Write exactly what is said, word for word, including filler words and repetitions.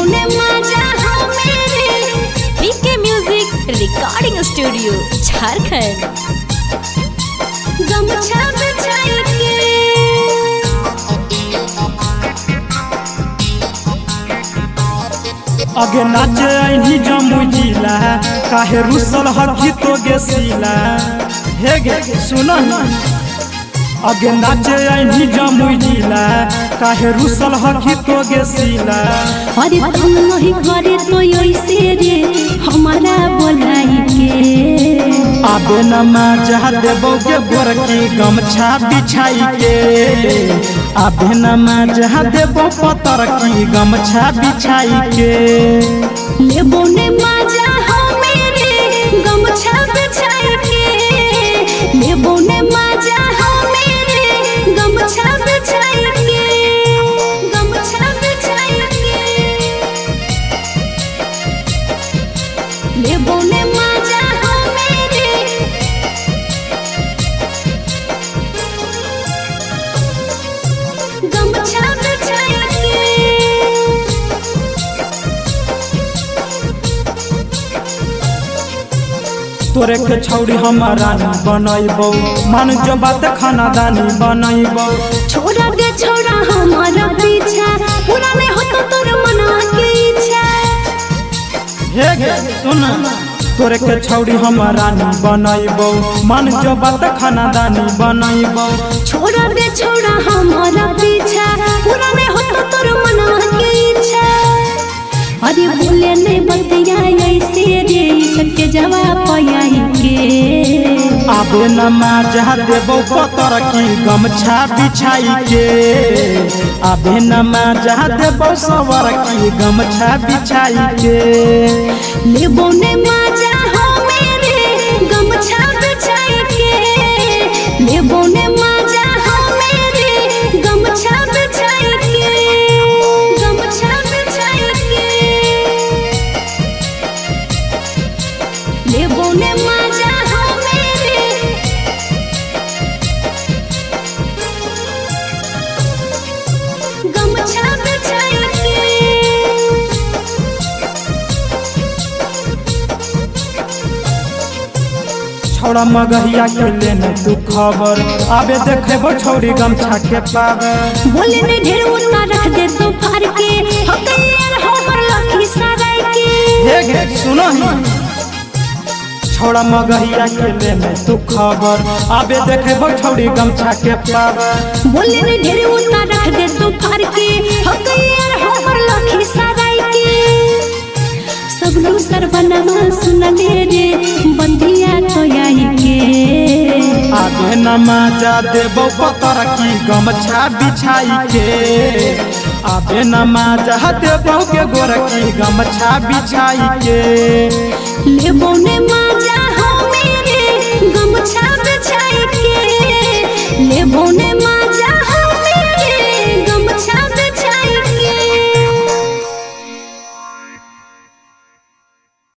बोने मजा हो मेरे PK music recording studio Jharkhand. गमछा बिछाई के अगे नाचे आईनी जमुई जिला काहे रुसल हकी तो गेसिला हे गे सुनो ना। अगे नाचे आईनी जमुई जिला काहे रुसल हकी तो गेसिला। अरे तुम नहीं करे तो ऐसे रे हमारा बोलाई के आबे नमा जहा देबो के गोरकी गमछा बिछाई के। आबे नमा जहा देबो पतर की गमछा बिछाई के। लेबो ने मजा हो मेरे गमछा बिछाई के। लेबो ने मजा हो मेरे गमछा बिछाई के। गमछा बिछाई के लेबो ने मजा हो मेरे गमछा बिछाई के। तोरे के छौड़ी हमारा बनैबो मन जो बात खाना दानी बनैबो। छोड़ा दे छोड़ा हमारा पीछा पूरा नहीं होता तोर मना के इच्छा। हे गे सुन तोरे के छौड़ी हमारा बनैबो मन जो बात खाना दानी बनैबो। छोड़ा दे छोड़ा हमारा पीछा पूरा नहीं होता तोर मना के इच्छा। अरे बोले नहीं बतिया ऐसे रे सबके जवाब पाई के। आबे नमा जहा देबो पतर की गमछा बिछाई के। आबे नमा जहा देबो सवर की गमछा बिछाई के। लेबो ने मजा हो मेरे गमछा बिछाई के। लेबो ने मजा हो मेरे गमछा बिछाई के। गमछा बिछाई के लेबो ने मजा हो मेरे गमछा बिछाई के। छौड़ा मगहिया के लेने तू खबर आबे देखेबो छौड़ी गमछा के पावर। बोले ने ढेर उतना रख दे तो फार के हो गई यार हो पर लखी सराय के। हे गे सुनो ही छौड़ा मगहिया के लेने तू खबर आबे देखेबो छौड़ी गमछा के पावर। बोले ने ढेर उतना रख दे तो फार के हो गई यार हो पर लखी सराय के। सब लोग सरबनमा सुन ले रे बंदिया तो आई के। आबे नमा जा देबो पतर की गमछा बिछाई के। आबे नमा जा देबो के गोरकी गमछा बिछाई के। लेबो ने